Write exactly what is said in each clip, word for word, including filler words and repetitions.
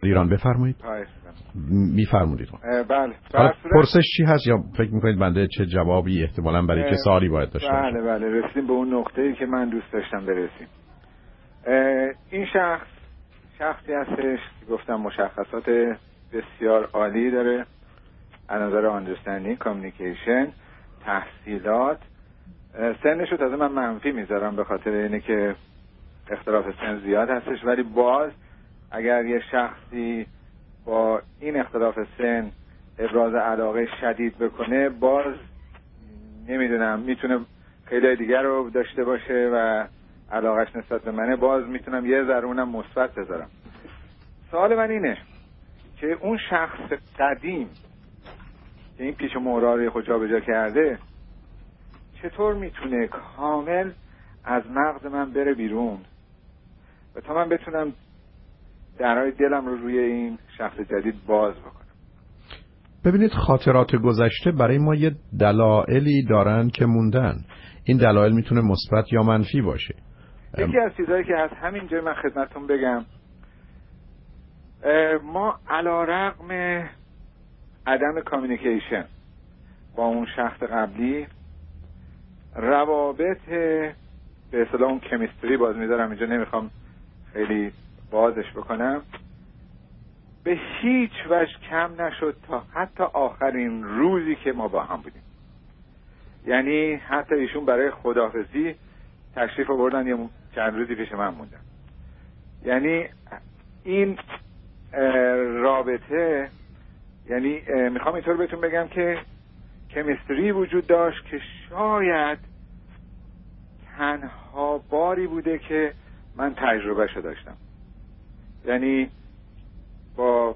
ایران. بفرمایید. میفرمایید. بله. پرسش چی هست یا فکر میکنید بنده چه جوابی احتمالاً برای چه سوالی باید داشته باشم؟ بله بله رسیدیم به اون نقطه‌ای که من دوست داشتم برسیم. این شخص شخصی هستش که گفتم مشخصات بسیار عالی داره از نظر understanding communication، تحصیلات. سنش رو تازه من منفی میذارم به خاطر اینه که اختلاف سن زیاد هستش، ولی باز اگر یه شخصی با این اختلاف سن ابراز علاقه شدید بکنه، باز نمیدونم میتونه خیلی دیگر رو داشته باشه و علاقش نسبت به منه، باز میتونم یه ذره اونم مثبت بذارم. سوال من اینه که اون شخص قدیم که این پیش مهرهای خود جا به جا کرده چطور میتونه کامل از مغز من بره بیرون و تا من بتونم درهای دلم رو روی این شخص جدید باز بکنم؟ ببینید، خاطرات گذشته برای ما یه دلایلی دارن که موندن. این دلایل میتونه مثبت یا منفی باشه. یکی از چیزایی که از همین جای من خدمتتون بگم، ما علیرغم عدم کامیونیکیشن با اون شخص قبلی، روابط به اصطلاح اون کمیستری، باز میذارم اینجا نمیخوام خیلی بازش بکنم، به هیچ وجه کم نشد تا حتی آخرین روزی که ما با هم بودیم. یعنی حتی ایشون برای خداحافظی تشریف آوردن، یه چند روزی پیش من موندن. یعنی این رابطه، یعنی میخوام اینطور بهتون بگم که کمیستری وجود داشت که شاید تنها باری بوده که من تجربه شو داشتم. یعنی با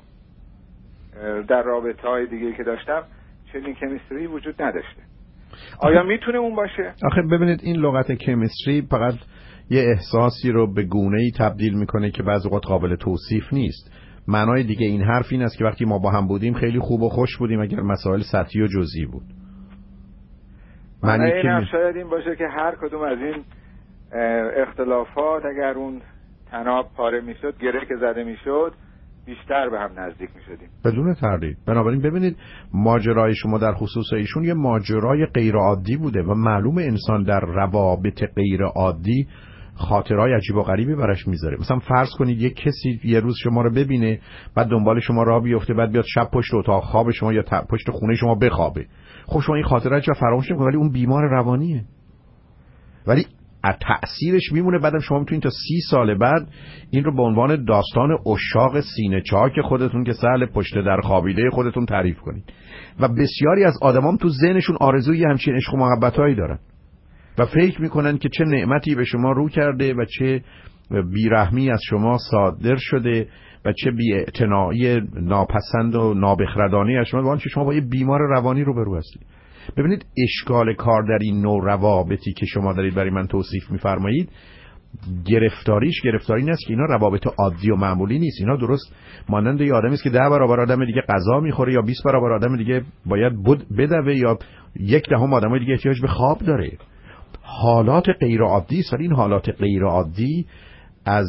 در رابطه های دیگه که داشتم چنین کمیستری وجود نداشته. آیا میتونه اون باشه؟ آخه ببینید، این لغت کمیستری فقط یه احساسی رو به گونه‌ای تبدیل میکنه که بعضی وقت قابل توصیف نیست. معنای دیگه این حرف این است که وقتی ما با هم بودیم خیلی خوب و خوش بودیم اگر مسائل سطحی و جزئی بود. معنی این هم شاید این باشه که هر کدوم از این اختلافات اگر اون تناب پاره میشد، گره که زده میشد، بیشتر به هم نزدیک میشدیم. بدون تردید. بنابراین ببینید، ماجرای شما در خصوص ایشون یه ماجرای غیر عادی بوده و معلوم انسان در روابط غیر عادی خاطرهای عجیب و غریبی براش میذاره. مثلا فرض کنید یک کسی یه روز شما رو ببینه، بعد دنبال شما راه بیفته، بعد بیاد شب پشت اتاق خواب شما یا پشت خونه شما بخوابه. خب شما این خاطره رو فراموش نمی‌کنید، ولی اون بیمار روانیه. ولی از تأثیرش میمونه. بعدم شما میتونید تا سی سال بعد این رو به عنوان داستان عشاق سینه چاک خودتون که سهل پشت در خوابیده خودتون تعریف کنید. و بسیاری از آدمام تو ذهنشون آرزوی همچین عشق و محبتایی دارن و فکر میکنن که چه نعمتی به شما رو کرده و چه بیرحمی از شما صادر شده و چه بی‌اعتنایی ناپسند و نابخردانه از شما، وانچه شما با یه بیمار روانی روبرو هستید. ببینید، اشکال کار در این نوع روابطی که شما دارید برای من توصیف میفرمایید، گرفتاریش گرفتاری این است که اینا روابط عادی و معمولی نیست. اینا درست مانند یه آدمی است که ده برابر آدم دیگه غذا میخوره یا بیست برابر آدم دیگه باید بود بدوه یا یک دهم آدمای دیگه احتیاج به خواب داره. حالات غیر عادی است، ولی این حالات غیر عادی از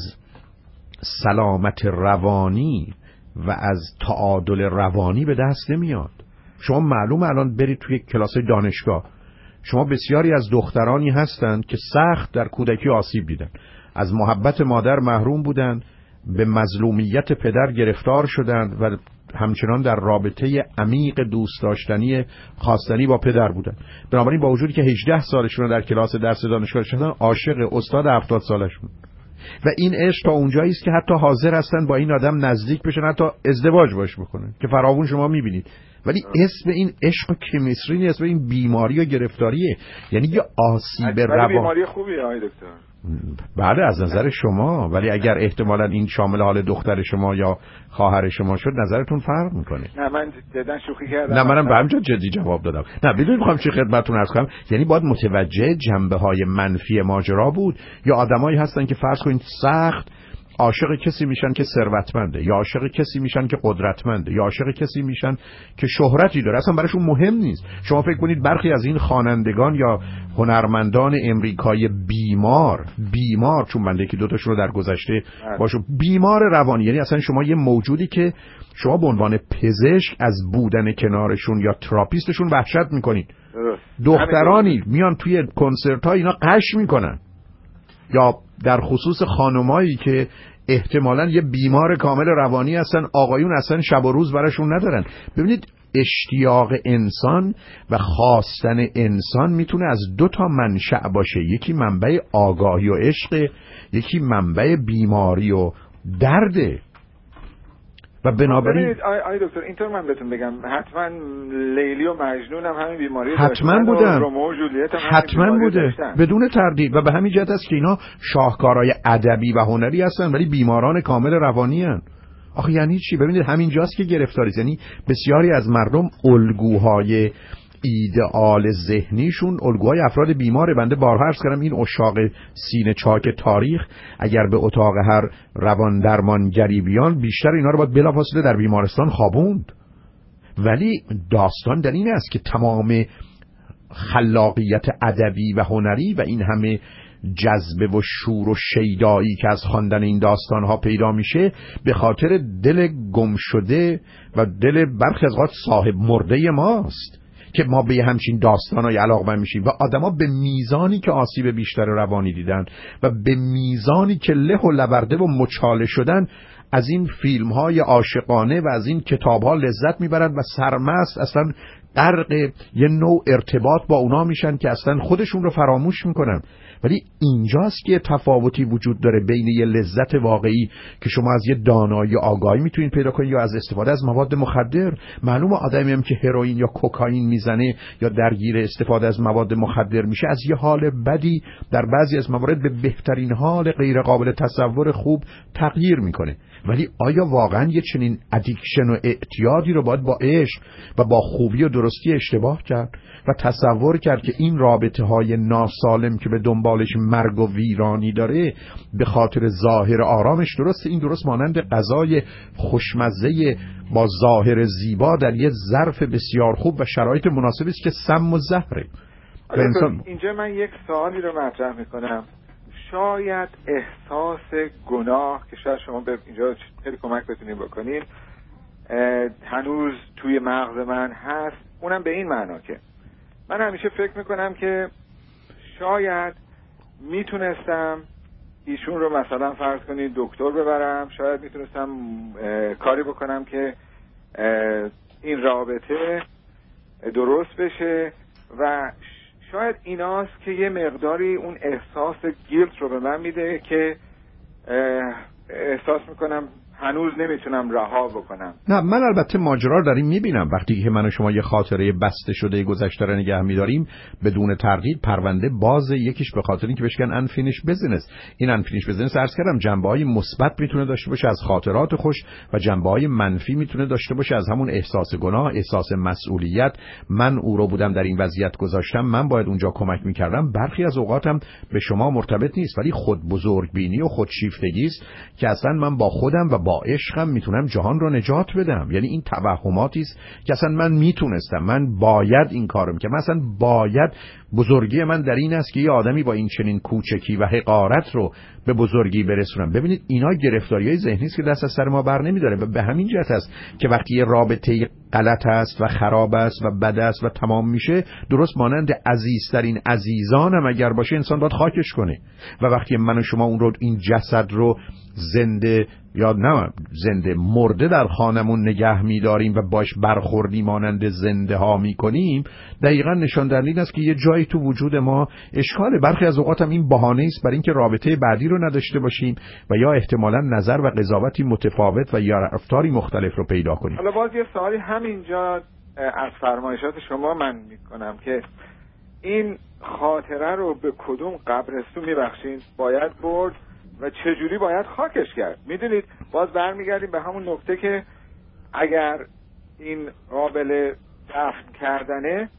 سلامت روانی و از تعادل روانی به دست نمیاد. شما معلومه الان برید توی کلاس دانشگاه، شما بسیاری از دخترانی هستند که سخت در کودکی آسیب دیدن، از محبت مادر محروم بودن، به مظلومیت پدر گرفتار شدند و همچنان در رابطه عمیق دوست داشتنی خواستنی با پدر بودن. بنابراین با وجودی که هجده سالشون در کلاس درس دانشگاه شدن، عاشق استاد هفتاد سالشون و این عشق تا اونجایی است که حتی حاضر هستن با این آدم نزدیک بشن، حتی ازدواج باش بکنن که فراوون شما میبینید. ولی اسم این عشق و کمیستری نیست، اسم این بیماری و گرفتاریه. یعنی یه آسیب روانی. بیماری خوبیه آقای دکتر. بله از نظر شما، ولی اگر احتمالاً این شامل حال دختر شما یا خواهر شما شد، نظرتون فرق میکنه. نه من جدا شوخی کردم. نه منم به همینجا جدی جواب دادم. نه بدونید میخوام چی خدمتتون عرض کنم. یعنی باید متوجه جنبه های منفی ماجرا بود. یا آدمایی هستن که فرض کنید سخت عاشق کسی میشن که ثروتمنده، یا عاشق کسی میشن که قدرتمنده، یا عاشق کسی میشن که شهرتی داره. اصلا براشون مهم نیست. شما فکر کنید برخی از این خوانندگان یا هنرمندان امریکایی بیمار بیمار چون من یکی دو تاشون رو در گذشته باشو بیمار روانی، یعنی اصلا شما یه موجودی که شما به عنوان پزشک از بودن کنارشون یا تراپیستشون وحشت میکنید. دخترانی میان توی کنسرت ها اینا قش میکنن، یا در خصوص خانمایی که احتمالاً یه بیمار کامل روانی هستن، آقایون اصلا شب و روز براشون ندارن. ببینید اشتیاق انسان و خواستن انسان میتونه از دو تا منشأ باشه، یکی منبع آگاهی و عشق، یکی منبع بیماری و درده. و بنابراین آی, آی دکتر اینطور من بهتون بگم حتما لیلی و مجنون هم همین بیماری حتما بودن، رومئو و جولیت هم حتما بوده داشتن. بدون تردید. و به همین جهت است که اینا شاهکارهای ادبی و هنری هستن ولی بیماران کامل روانی هستن. آخه یعنی چی؟ ببینید همین جاست که گرفتاری، یعنی بسیاری از مردم الگوهای ایدئال ذهنیشون الگوهای افراد بیماره. بنده بارها عرض کردم این عشاق سینه چاک تاریخ اگر به اتاق هر روان درمانگری بیان بیشتر اینا رو باید بلافاصله در بیمارستان خوابوند. ولی داستان در این است که تمام خلاقیت ادبی و هنری و این همه جذبه و شور و شیدایی که از خواندن این داستان‌ها پیدا میشه به خاطر دل گم شده و دل برخی از اوقات صاحب مرده ماست که ما به همچین داستان‌های علاقه‌مند میشیم. و آدما به میزانی که آسیب بیشتر روانی دیدن و به میزانی که له و لورده و مچاله شدن از این فیلم‌های عاشقانه و از این کتاب‌ها لذت میبرن و سرمست اصلا غرق یه نوع ارتباط با اونا میشن که اصلا خودشون رو فراموش میکنن. ولی اینجاست که تفاوتی وجود داره بین یه لذت واقعی که شما از یه دانایی آگاهی میتونید پیدا کنید یا از استفاده از مواد مخدر. معلومه آدمی هم که هروئین یا کوکائین میزنه یا درگیر استفاده از مواد مخدر میشه از یه حال بدی در بعضی از موارد به بهترین حال غیر قابل تصور خوب تغییر میکنه. ولی آیا واقعا یه چنین ادیکشن و اعتیادی رو باید با عشق و با خوبی و درستی اشتباه کرد و تصور کرد که این رابطه های ناسالم که به دنبالش مرگ و ویرانی داره به خاطر ظاهر آرامش درسته؟ این درست مانند غذای خوشمزه با ظاهر زیبا در یه ظرف بسیار خوب و شرایط مناسبی است که سم و زهره. انسان... اینجا من یک سوالی رو مطرح میکنم. شاید احساس گناه که شاید شما به اینجا خیلی کمک بتونید بکنید هنوز توی مغز من هست، اونم به این معنا که من همیشه فکر میکنم که شاید میتونستم ایشون رو مثلا فرض کنید دکتر ببرم، شاید میتونستم کاری بکنم که این رابطه درست بشه و شاید ایناست که یه مقداری اون احساس گیلت رو به من میده که احساس میکنم هنوز نمیتونم رها بکنم. نه من البته ماجرا رو در این میبینم وقتی که من و شما یه خاطره بسته شده گذشته رو نگه میداریم بدون تردید پرونده باز. یکیش به خاطر اینکه بهش میگن unfinished business. این unfinished business عرض کردم جنبه‌های مثبت میتونه داشته باشه از خاطرات خوش و جنبه‌های منفی میتونه داشته باشه از همون احساس گناه، احساس مسئولیت. من او رو بودم در این وضعیت گذاشتم، من باید اونجا کمک میکردم. برخی از اوقاتم به شما مرتبط نیست ولی خود بزرگبینی و خودشیفتگی است که اصلا من با خودم و با عشقم میتونم جهان رو نجات بدم. یعنی این توهماتی است که اصلا من میتونستم، من باید این کارو میکنم، مثلا باید. بزرگی من در این است که یه آدمی با این چنین کوچکی و حقارت رو به بزرگی برسونم. ببینید اینا گرفتاریای ذهنی است که دست از سر ما بر نمیداره و به همین جهت است که وقتی یه رابطه غلط است و خراب است و بد است و تمام میشه درست مانند عزیزترین عزیزانم اگر باشه انسان باید خاکش کنه. و وقتی من و شما اون رو این جسد رو زنده یا نه زنده مرده در خانمون نگه می‌داریم و باش برخوردی مانند زنده ها می‌کنیم دقیقاً نشان دهنده این است که یه جایی تو وجود ما اشکاله. برخی از اوقات هم این بهانه است برای اینکه رابطه بعدی رو نداشته باشیم و یا احتمالاً نظر و قضاوتی متفاوت و یا رفتاری مختلف رو پیدا کنیم. حالا باز یه سوالی همینجا از فرمایشات شما من می‌کنم که این خاطره رو به کدوم قبرستون می‌بخشین؟ باید برد و چجوری باید خاکش کرد؟ میدونید باز برمیگردیم به همون نکته که اگر این قابل دفن کردنه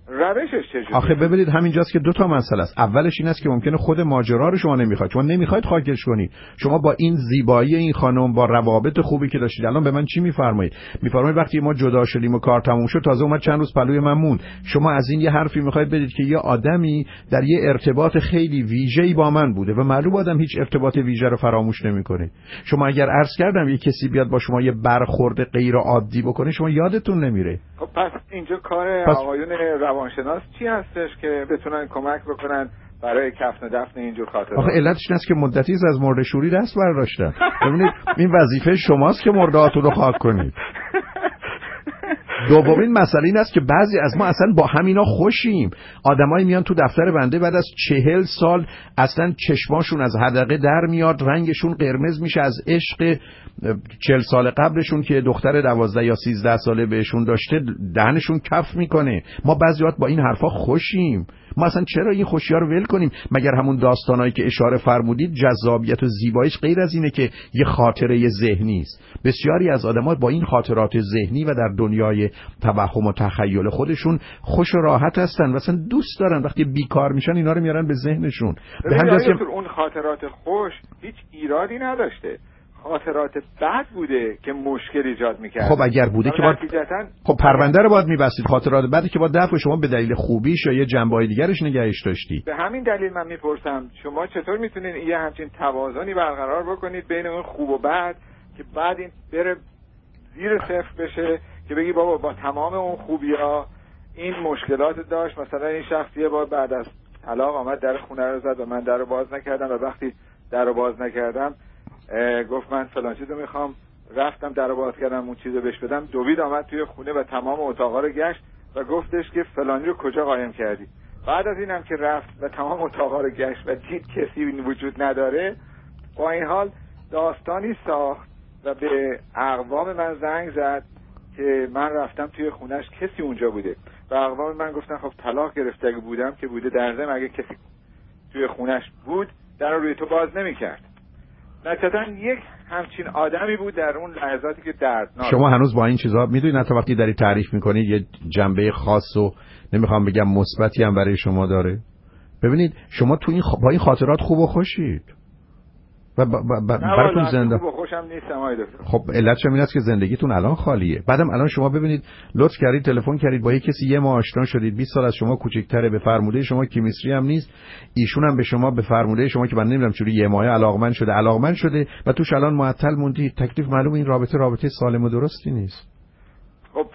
روشش چجوری؟ آخه ببینید همینجاست که دو تا مسئله است. اولش این است که ممکنه خود ماجرا رو شما نمیخواید، شما نمیخواید خاکش کنید. شما با این زیبایی این خانم، با روابط خوبی که داشتید، الان به من چی میفرمایید؟ میفرمایید وقتی ما جدا شدیم و کار تموم شد تازه اومد چند روز پلوی من موند. شما از این یه حرفی میخواید بدید که یه آدمی در یه ارتباط خیلی ویژه‌ای با من بوده و معلوم آدم هیچ ارتباط ویژه رو فراموش نمیکنه. شما اگر عرض کردم یه کسی بیاد با شما یه برخورد غیر عادی بکنه شما یادتون نمیره. خب پس اینجا کار پس... آقایون روانشناس چی هستش که بتونن کمک بکنن برای کفن دفن اینجور خاطرات؟ آخه علتش این است که مدتی است از مرده شوری دست برداشتن. ببینید این وظیفه شماست که مردهاتون رو خاک کنید. دومین مسئله این است که بعضی از ما اصلا با همینا خوشیم. آدمایی میان تو دفتر بنده بعد از چهل سال اصلا چشماشون از حدقه در میاد، رنگشون قرمز میشه از عشق چهل سال قبلشون که دختر دوازده یا سیزده ساله بهشون داشته، دهنشون کف میکنه. ما بعضی وقت با این حرفا خوشیم. ما اصلا چرا این خوشی‌ها رو ول کنیم؟ مگر همون داستانایی که اشاره فرمودید جذابیت و زیباییش غیر از اینه که یه خاطره ذهنی است. بسیاری از آدم‌ها با این خاطرات ذهنی و در دنیای توهم و تخیل خودشون خوش و راحت هستن و اصلا دوست دارن وقتی بیکار میشن اینا رو میارن به ذهنشون. به همین جاست که اون خاطرات خوش هیچ ایرادی نداشته. خاطرات بد بوده که مشکل ایجاد میکرد. خب اگر بوده که باید خب پرونده رو باید میبستید. خاطرات بدی که با دفع شما به دلیل خوبیش یا یه جنبه‌های دیگرش نگهش داشتید. به همین دلیل من میپرسم شما چطور میتونین یه همچین توازنی برقرار بکنید بین اون خوب و بد که بعد این بره زیر صفر بشه که بگی بابا با تمام اون خوبی‌ها این مشکلات داشت. مثلا این شخصیه با بعد از طلاق آمد در خونه رو زد و من در رو باز نکردم و وقتی در رو باز نکردم گفت من فلان چیزو میخوام، رفتم در رو باز کردم اون چیزو بهش بدم، دوید آمد توی خونه و تمام اتاقا رو گشت و گفتش که فلانی رو کجا قایم کردی. بعد از اینم که رفت و تمام اتاقا رو گشت و دید کسی وجود نداره، با این حال داستانی ساخت و به اقوام من زنگ زد که من رفتم توی خونش کسی اونجا بوده و اقوام من گفتن خب طلاق گرفته اگه بودم که بوده، در ضمن اگه کسی توی خونش بود در رو روی تو باز نمی‌کرد. نتیجتاً یک همچین آدمی بود در اون لحظاتی که دردناک. شما هنوز با این چیزا میدونید حتی وقتی داری تعریف میکنید یه جنبه خاص و نمیخوام بگم مثبتی هم برای شما داره. ببینید شما تو این خ... با این خاطرات خوب و خوشید و ب... ب... ب... براتون زنده خوب و خوشم نیستم آقای دکتر. خب علتش این است که زندگیتون الان خالیه. بعدم الان شما ببینید لطف کردید تلفن کردید با یه کسی یه ماه آشنا شدید، بیست سال از شما کوچیک‌تره، به فرموده شما کیمیستری هم نیست، ایشون هم به شما به فرموده شما که من نمیدونم چوری یه ماه علاقمند شده علاقمند شده و توش الان معطل موندید. تکلیف معلوم این رابطه رابطه سالم و درستی نیست. خب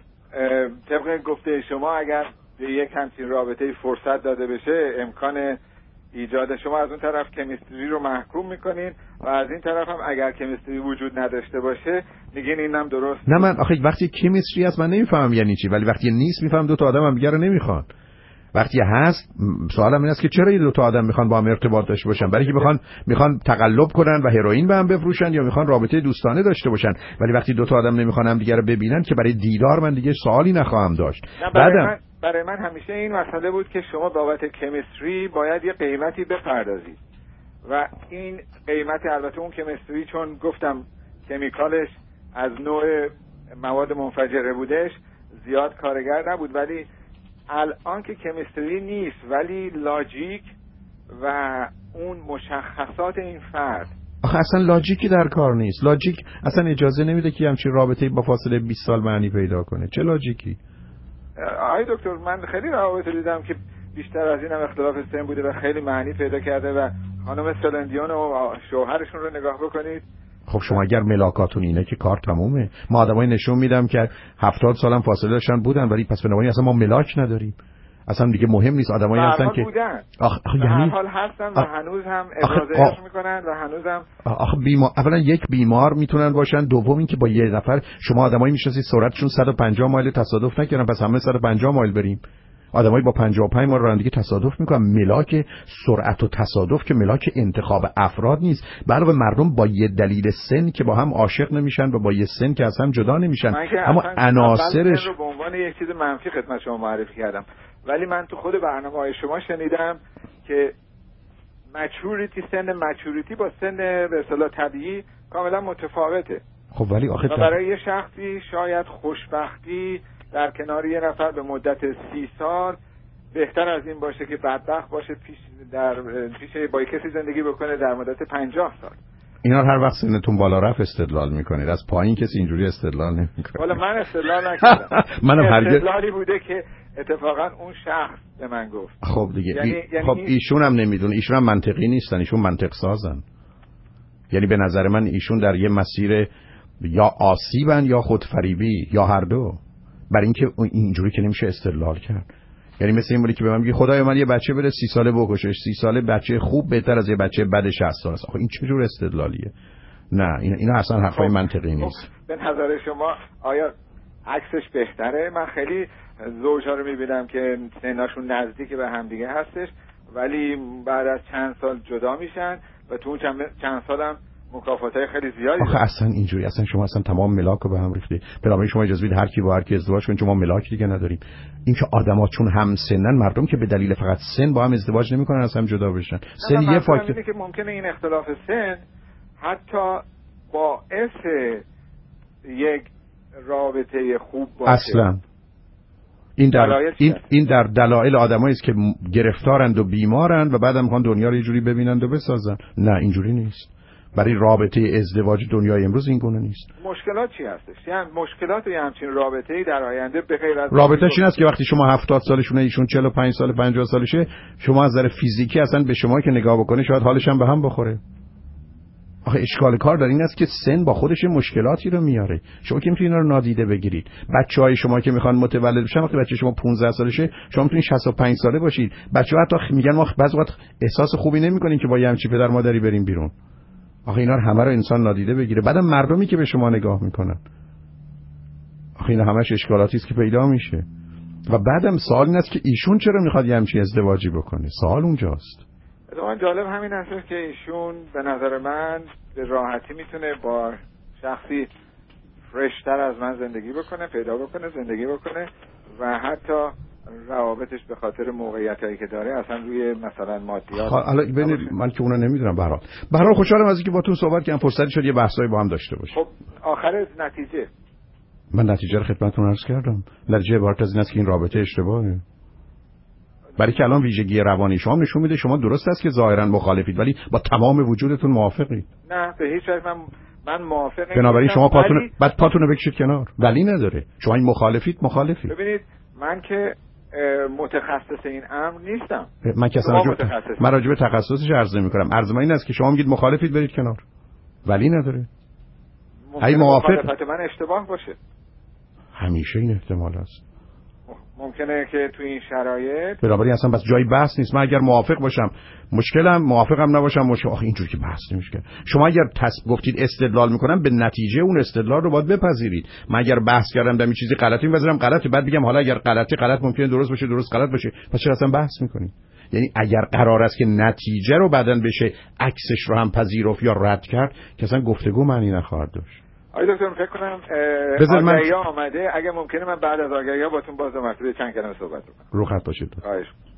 طبق گفته شما اگر به یک همچین رابطه فرصت داده بشه امکان ایجاد، شما از اون طرف کمیستری رو محکوم میکنین و از این طرف هم اگر کمیستری وجود نداشته باشه میگین اینم درست. نه من آخه وقتی کمیستری هست من نمیفهمم یعنی چی، ولی وقتی نیست میفهمم دو تا آدم هم دیگه رو نمیخوان. وقتی هست سوالم این است که چرا این دو تا آدم میخوان با هم ارتباط داشته باشن؟ برای اینکه میخوان میخوان تقلب کنن و هروئین به هم بفروشن یا میخوان رابطه دوستانه داشته باشن. ولی وقتی دو تا آدم نمیخوان هم دیگه رو ببینن که برای دیدار من دیگه سوالی نخواهم داشت. بعدم برای من همیشه این مسئله بود که شما بابت کمیستری باید یه قیمتی بپردازید و این قیمت البته اون کمیستری چون گفتم کمیکالش از نوع مواد منفجره بودش زیاد کارگر نبود، ولی الان که کمیستری نیست ولی لاجیک و اون مشخصات این فرد. آخه اصلا لاجیکی در کار نیست. لاجیک اصلا اجازه نمیده که همچین رابطه‌ای با فاصله بیست سال معنی پیدا کنه. چه لاجیکی؟ آقای دکتر من خیلی روابط دیدم که بیشتر از این هم اختلاف سن بوده و خیلی معنی پیدا کرده و خانم سلندیون و شوهرشون رو نگاه بکنید. خب شما اگر ملاکاتون اینه که کار تمومه. ما آدمای نشون میدم که هفتاد سالم فاصله داشتن بودن ولی پس بنابراین اصلا ما ملاک نداریم. اصلا دیگه مهم نیست. آدمایی هستن که آخ یعنی هر حال هستن و هنوز هم ابراز عشق میکنن و هنوز هم آخه بیمار. اولا یک بیمار میتونن باشن، دوم این که با یه نفر شما آدمایی میشناسید سرعتشون صد و پنجاه مایل تصادف نکردن پس همه صد و پنجاه مایل بریم. آدمایی با پنجاه و پنج مایل رانندگی تصادف میکنن. ملاک سرعت و تصادف که ملاک انتخاب افراد نیست. علاوه مردم با یه دلیل سن که با هم عاشق نمیشن و با یه سن که از هم جدا نمیشن. اما عناصرش رو به عنوان یک چیز منفی خدمت شما معرفی کردم، ولی من تو خود برنامه‌های شما شنیدم که مچوریتی سن مچوریتی با سن به اصطلاح طبیعی کاملا متفاوته. خب ولی آخه برای یه شخصی شاید خوشبختی در کنار یه نفر به مدت سی سال بهتر از این باشه که بدبخت باشه پیش در پیش با کسی زندگی بکنه در مدت پنجاه سال. اینا هر وقت سنتون بالا رفت استدلال میکنید، از پایین کسی اینجوری استدلال نمیکنه. والا من استدلال نکردم. منم هرگز استدلالی بوده که اتفاقا اون شخص به من گفت. خب دیگه یعنی، ای... یعنی خب ایشون هم نمیدونه، ایشون هم منطقی نیستن، ایشون منطق سازن. یعنی به نظر من ایشون در یه مسیر یا آسیبن یا خودفریبی یا هر دو. برای اینکه اینجوری که نمیشه استدلال کرد. یعنی مثل این مولی که به من میگه خدای من یه بچه بره سی ساله بکشش، سی ساله بچه خوب بهتر از یه بچه بد شصت ساله است. آخه این چه جور استدلالیه؟ نه اینا اینا اصلا حرفای خب، منطقی نیست. خب، به نظر شما آیا عکسش بهتره؟ من خیلی زوجا رو میبینم که سناشون نزدیک به هم دیگه هستش ولی بعد از چند سال جدا میشن و تو اون چند, چند سال هم مکافاتای خیلی زیادی. آخه اصلا اینجوری، اصلا شما اصلا تمام ملاک رو به هم ریختید. بنابراین شما اجازه بدید هر کی با هر کی ازدواج کنه، چون ما ملاک دیگه نداریم. این که آدما چون هم سنن، مردم که به دلیل فقط سن با هم ازدواج نمیکنن، از هم جدا بشن. سن یه فاکتور که ممکنه این اختلاف سن حتی باعث یک رابطه خوب باشه. اصلا این در این این در دلایل آدمایی است که گرفتارند و بیمارند و بعدم میخوان دنیا رو یه جوری ببینند و بسازن. نه اینجوری نیست. برای رابطه ازدواج دنیای امروز این گونه نیست. مشکلات چی هستش؟ یعنی مشکلات یه همچین رابطه‌ای در آینده به غیر از رابطه‌ش این است که وقتی شما هفتاد سالشونه، ایشون چهل و پنج سال پنجاه سالشه، شما از نظر فیزیکی اصلا به شما که نگاه بکنه شاید حالش هم به هم بخوره. آخه اشکال کار در این است که سن با خودش مشکلاتی رو میاره. شما که میتونید اینا رو نادیده بگیرید. بچهای شما که میخوان متولد بشن، وقتی بچه شما پانزده سالشه، شما میتونید شصت و پنج ساله باشید. بچه‌ها حتی میگن ما بعضی وقت احساس خوبی نمی‌کنیم که با یه همچین پدر مادری بریم بیرون. آخه اینا رو همه رو انسان نادیده بگیره. بعدم مردمی که به شما نگاه میکنن، آخه اینا همش اشکالاتی است که پیدا میشه. و بعدم سوال این است که ایشون چرا میخواد یه همچین ازدواجی بکنه؟ سوال اونجاست. اتفاقا جالب همین هست که ایشون به نظر من به راحتی میتونه با شخصی فرشتر از من زندگی بکنه، پیدا بکنه، زندگی بکنه و حتی روابطش به خاطر موقعیتایی که داره اصلا روی مثلا مادیات. حالا ببینید من که اونو نمیدونم. به هر حال به هر حال خوشحالم از اینکه باهاتون صحبت کردم، فرصتی شد یه بحثایی با هم داشته باشیم. خب آخر نتیجه من نتیجه رو خدمتتون عرض کردم. نتیجه عبارت از این است که این رابطه اشتباهه. برای که الان ویژگی روانی شما نشون میده شما درست است که ظاهرا مخالفید ولی با تمام وجودتون موافقید. نه به هیچ وجه من من موافق نیستم. بنابراین شما پاتون ولی... بعد پاتون رو بکشید کنار. ولی نداره. شما این مخالفید مخالفید. ببینید من که متخصص این امر نیستم. من که اصلا راجع من راجع به تخصصش عرض نمی‌کنم. عرض من این است که شما میگید مخالفید برید کنار. ولی نداره. ای موافق مخالفت من اشتباه باشه. همیشه این احتمال است. ممکنه که تو این شرایط بنابراین اصلا بس جای بحث نیست. من اگر موافق باشم مشکلم، موافقم نباشم مشکل. آخه اینجوری که بحث نمیشه. شما اگر تص... گفتید استدلال میکنم، به نتیجه اون استدلال رو باید بپذیرید. من اگر بحث کردم در این چیزی غلطی می‌پذیرم غلطه، بعد بگم حالا اگر غلطی غلط ممکنه درست باشه، درست غلط باشه، پس چرا اصلا بحث میکنید؟ یعنی اگر قرار است که نتیجه رو بعداً بشه عکسش رو هم پذیرفت یا رد کرد، که اصلا گفتگو معنی نخواهد داشت. آقای دکتر فکر کنم آگهی آمده، اگه ممکنه من بعد از آگهی ها باتون باز مرتبه چند کلمه صحبت بکنم. رو خط باشید. خواهش